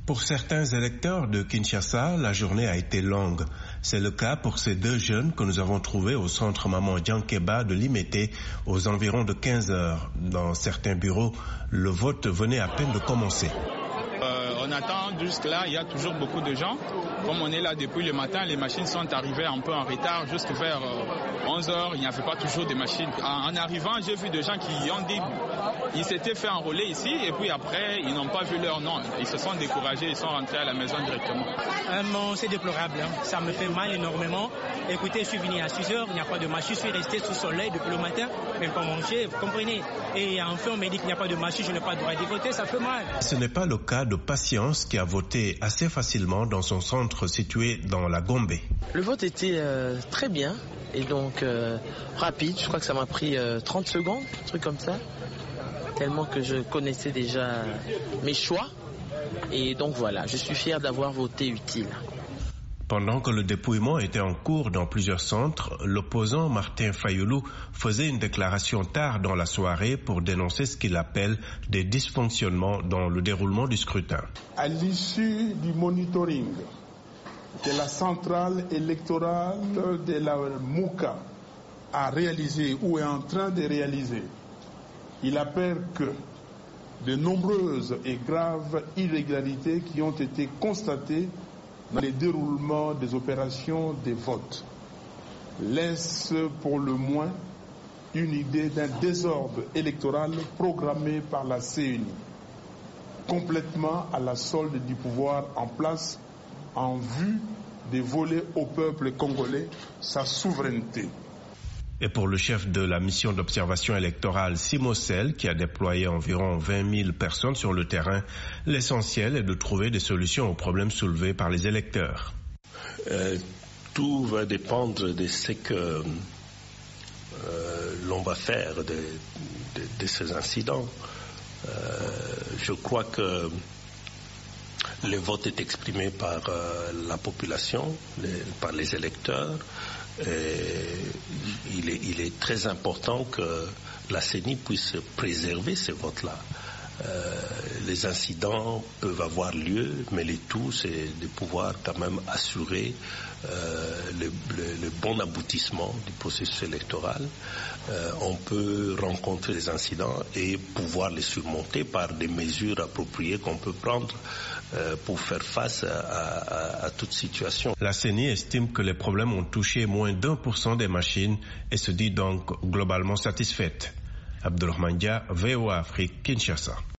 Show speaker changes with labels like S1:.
S1: Pour certains électeurs de Kinshasa, la journée a été longue. C'est le cas pour ces deux jeunes que nous avons trouvés au centre Maman Diankeba de Limete aux environs de 15 heures. Dans certains bureaux, le vote venait à peine de commencer.
S2: On attend jusque-là, il y a toujours beaucoup de gens. Comme on est là depuis le matin, les machines sont arrivées un peu en retard. Jusque vers 11 heures, il n'y avait pas toujours de machines. En arrivant, j'ai vu des gens qui ont dit ils s'étaient fait enrôler ici et puis après, ils n'ont pas vu leur nom. Ils se sont découragés, ils sont rentrés à la maison directement.
S3: C'est déplorable, ça me fait mal énormément. Écoutez, je suis venu à 6 heures, il n'y a pas de machine, je suis resté sous soleil depuis le matin, même pas manger, vous comprenez. Et enfin, on me dit qu'il n'y a pas de machine, je n'ai pas le droit de voter, ça fait mal.
S1: Ce n'est pas le cas de Patience qui a voté assez facilement dans son centre situé dans la Gombe.
S4: Le vote était très bien et donc rapide, je crois que ça m'a pris 30 secondes, un truc comme ça, tellement que je connaissais déjà mes choix et donc voilà, je suis fier d'avoir voté utile.
S1: Pendant que le dépouillement était en cours dans plusieurs centres, l'opposant Martin Fayoulou faisait une déclaration tard dans la soirée pour dénoncer ce qu'il appelle des dysfonctionnements dans le déroulement du scrutin.
S5: À l'issue du monitoring que la centrale électorale de la Mouka a réalisé ou est en train de réaliser, il appelle que de nombreuses et graves irrégularités qui ont été constatées dans les déroulements des opérations des votes laisse pour le moins une idée d'un désordre électoral programmé par la CENI, complètement à la solde du pouvoir en place en vue de voler au peuple congolais sa souveraineté.
S1: Et pour le chef de la mission d'observation électorale, Simosel, qui a déployé environ 20 000 personnes sur le terrain, l'essentiel est de trouver des solutions aux problèmes soulevés par les électeurs.
S6: Tout va dépendre de ce que l'on va faire de ces incidents. Je crois que le vote est exprimé par la population, par les électeurs. Il est très important que la CENI puisse préserver ces votes-là. Les incidents peuvent avoir lieu, mais le tout, c'est de pouvoir quand même assurer le bon aboutissement du processus électoral. On peut rencontrer des incidents et pouvoir les surmonter par des mesures appropriées qu'on peut prendre pour faire face à toute situation.
S1: La CENI estime que les problèmes ont touché moins d'1% des machines et se dit donc globalement satisfaite. Abdelrahman Dia, VOA Afrique, Kinshasa.